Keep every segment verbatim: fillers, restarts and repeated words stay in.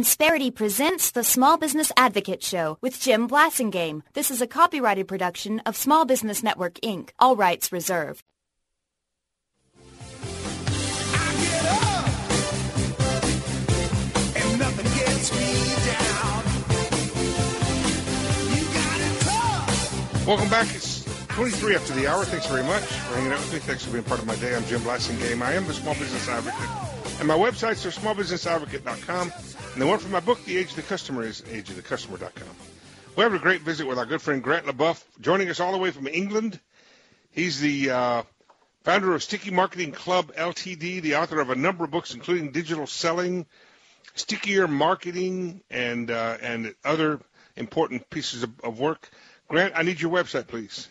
Insperity presents the Small Business Advocate Show with Jim Blasingame. This is a copyrighted production of Small Business Network, Incorporated. All rights reserved. I get up, and nothing gets me down. You got it tough. Welcome back. It's twenty-three after the hour. Thanks very much for hanging out with me. Thanks for being part of my day. I'm Jim Blasingame. I am the Small Business Advocate. And my websites are small business advocate dot com. And the one for my book, The Age of the Customer, is age of the customer dot com. We have a great visit with our good friend Grant LeBoeuf, joining us all the way from England. He's the uh, founder of Sticky Marketing Club Limited, the author of a number of books, including Digital Selling, Stickier Marketing, and uh, and other important pieces of, of work. Grant, I need your website, please.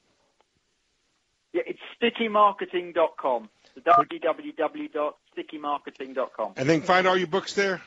Yeah, it's sticky marketing dot com. w w w dot sticky marketing dot com. And they can find all your books there?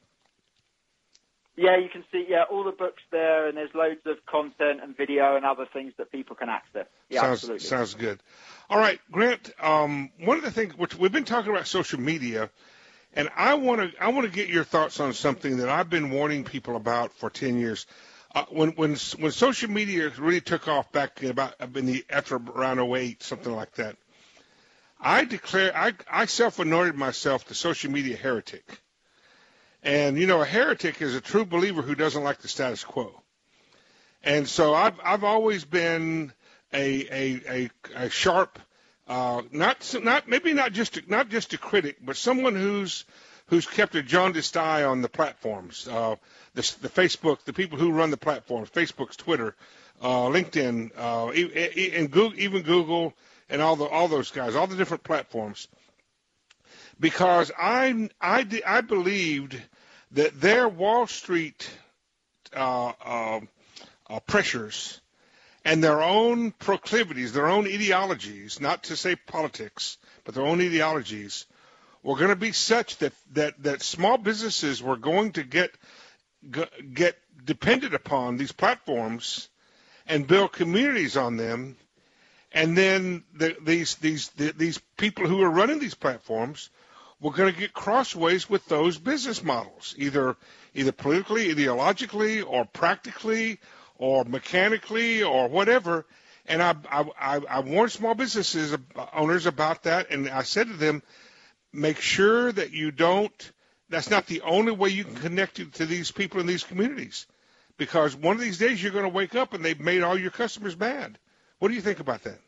Yeah, you can see yeah all the books there, and there's loads of content and video and other things that people can access. Yeah, sounds, absolutely. Sounds good. All right, Grant, um, one of the things, which we've been talking about social media, and I want to I want to get your thoughts on something that I've been warning people about for ten years. Uh, when when when social media really took off back in about in the after around oh eight, something like that, I declare I I self-anointed myself the social media heretic. And you know, a heretic is a true believer who doesn't like the status quo. And so I've I've always been a a a, a sharp, uh, not not maybe not just a, not just a critic, but someone who's who's kept a jaundiced eye on the platforms, uh, the the Facebook, the people who run the platforms, Facebook's, Twitter, uh, LinkedIn, uh, and Google, even Google, and all the all those guys, all the different platforms. Because I I I believed that their Wall Street uh, uh, uh, pressures and their own proclivities, their own ideologies, not to say politics, but their own ideologies, were going to be such that, that, that small businesses were going to get get dependent upon these platforms and build communities on them, and then the, these these the, these people who are running these platforms we're going to get crossways with those business models, either either politically, ideologically, or practically, or mechanically, or whatever. And I, I, I warned small businesses owners about that, and I said to them, make sure that you don't, that's not the only way you can connect to these people in these communities, because one of these days you're going to wake up and they've made all your customers mad. What do you think about that?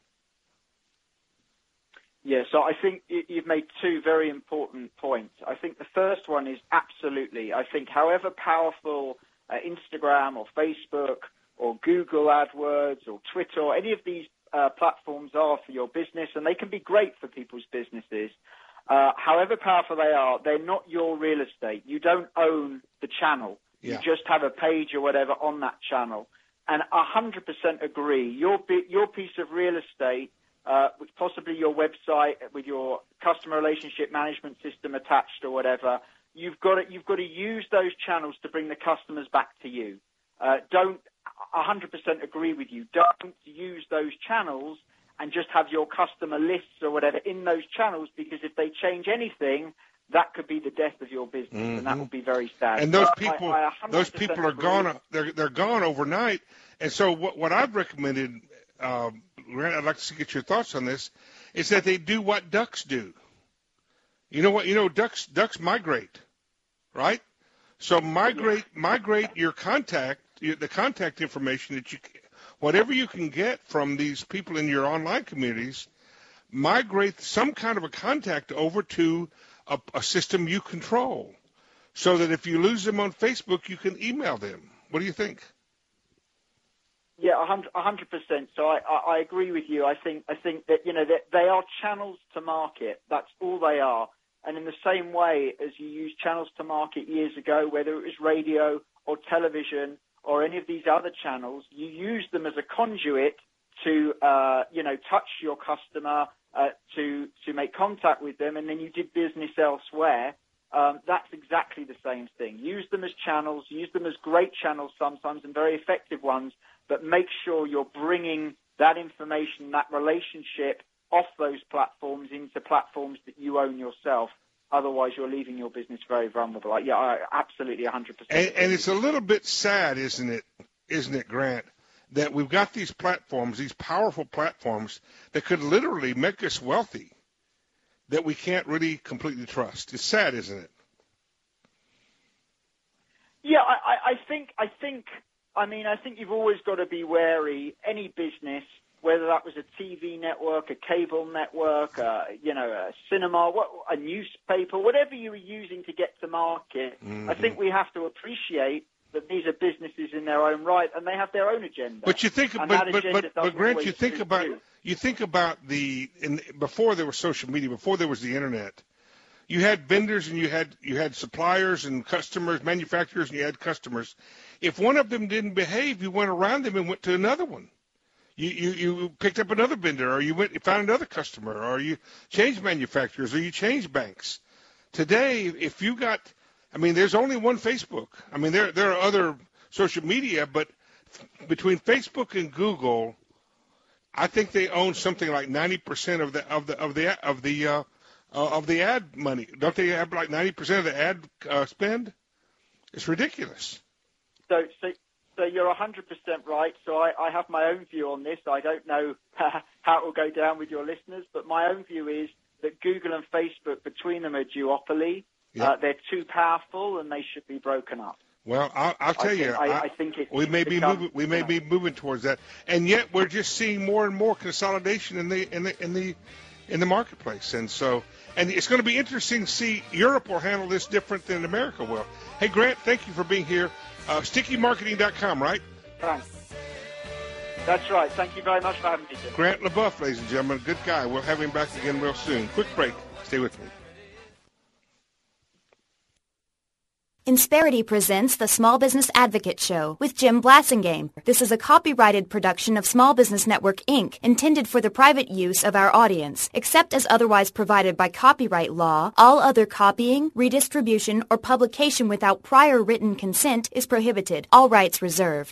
Yeah, so I think you've made two very important points. I think the first one is absolutely. I think however powerful uh, Instagram or Facebook or Google AdWords or Twitter or any of these uh, platforms are for your business, and they can be great for people's businesses, uh, however powerful they are, they're not your real estate. You don't own the channel. Yeah. You just have a page or whatever on that channel. And I one hundred percent agree. Your, your piece of real estate, Uh, with possibly your website with your customer relationship management system attached or whatever, you've got to, you've got to use those channels to bring the customers back to you. Uh, don't, one hundred percent agree with you. Don't use those channels and just have your customer lists or whatever in those channels, because if they change anything, that could be the death of your business, mm-hmm. and that would be very sad. And those so people, I, I those people are agree. gone. They're they're gone overnight. And so what what I've recommended. Um, I'd like to get your thoughts on this, is that they do what ducks do. You know what? You know, ducks ducks migrate, right? So migrate migrate your contact, your, the contact information that you, whatever you can get from these people in your online communities, migrate some kind of a contact over to a, a system you control, so that if you lose them on Facebook, you can email them. What do you think? Yeah, one hundred percent. So I, I, I agree with you. I think I think that, you know, that they are channels to market. That's all they are. And in the same way as you used channels to market years ago, whether it was radio or television or any of these other channels, you use them as a conduit to, uh, you know, touch your customer, uh, to to make contact with them, and then you did business elsewhere. Um, that's exactly the same thing. Use them as channels, use them as great channels sometimes and very effective ones, but make sure you're bringing that information, that relationship off those platforms into platforms that you own yourself. Otherwise, you're leaving your business very vulnerable. Like, yeah, I, absolutely, one hundred percent. And, and it's a little bit sad, isn't it, isn't it, Grant, that we've got these platforms, these powerful platforms that could literally make us wealthy that we can't really completely trust. It's sad, isn't it? Yeah, I, I think, I think, I mean, I think you've always got to be wary. Any business, whether that was a T V network, a cable network, uh, you know, a cinema, what, a newspaper, whatever you were using to get to market, mm-hmm. I think we have to appreciate that these are businesses in their own right, and they have their own agenda. But you think, but, but, but, but Grant, you think about you. you think about the in, before there was social media, before there was the internet. You had vendors and you had you had suppliers and customers, manufacturers, and you had customers. If one of them didn't behave, you went around them and went to another one. You you, you picked up another vendor, or you went found another customer, or you changed manufacturers, or you changed banks. Today, if you got, I mean, there's only one Facebook. I mean, there there are other social media, but f- between Facebook and Google, I think they own something like ninety percent of the of the of the of the uh, Uh, of the ad money. Don't they have like ninety percent of the ad uh, spend? It's ridiculous. So, so, so you're one hundred percent right. So I, I have my own view on this. I don't know how it will go down with your listeners, but my own view is that Google and Facebook, between them, are duopoly. Yep. Uh, they're too powerful, and they should be broken up. Well, I'll, I'll tell I you, think, I, I, I think it, we may become, be moving. We may you know, be moving towards that, and yet we're just seeing more and more consolidation in the in the in the in the marketplace, and so. And it's going to be interesting to see. Europe will handle this different than America will. Hey, Grant, thank you for being here. Uh, sticky marketing dot com, right? Thanks. That's right. Thank you very much for having me, Jim. Grant LeBoeuf, ladies and gentlemen. Good guy. We'll have him back again real soon. Quick break. Stay with me. Insperity presents the Small Business Advocate Show with Jim Blasingame. This is a copyrighted production of Small Business Network, Incorporated, intended for the private use of our audience. Except as otherwise provided by copyright law, all other copying, redistribution, or publication without prior written consent is prohibited. All rights reserved.